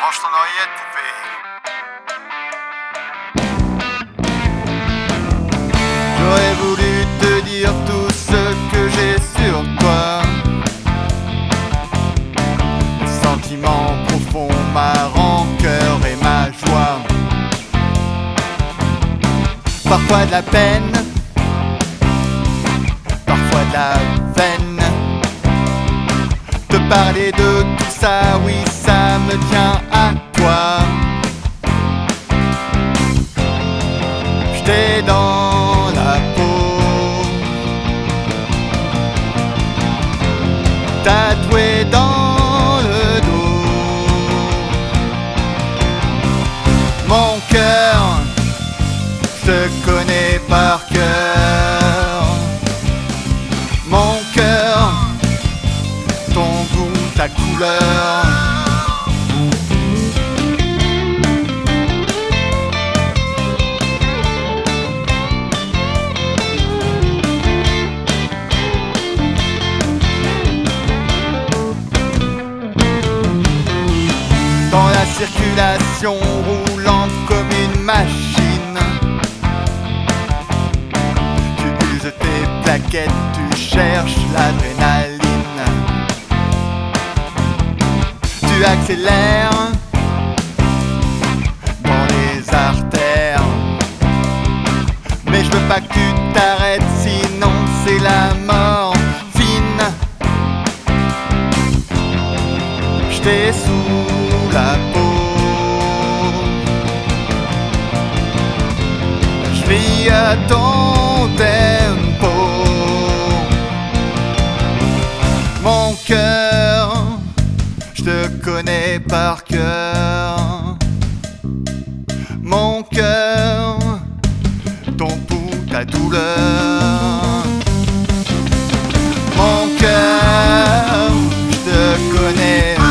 Branche ton oreillette, poupée. J'aurais voulu te dire tout ce que j'ai sur toi. Le sentiment profond, ma rancœur et ma joie. Parfois de la peine, parfois de la veine. Te parler de tout ça, oui, ça me tient à toi. J'étais dans la peau, tatoué dans le dos. Mon cœur, je te connais par cœur. Mon cœur, ton goût, ta couleur. Dans la circulation roulant comme une machine, tu uses tes plaquettes, tu cherches l'adrénaline. Tu accélères dans les artères, mais je veux pas que tu t'arrêtes, sinon c'est la mort fine. J'étais sous la peau, je vis à ton tempo. Mon cœur, je te connais par cœur. Mon cœur, ton pouls, ta douleur. Mon cœur, je te connais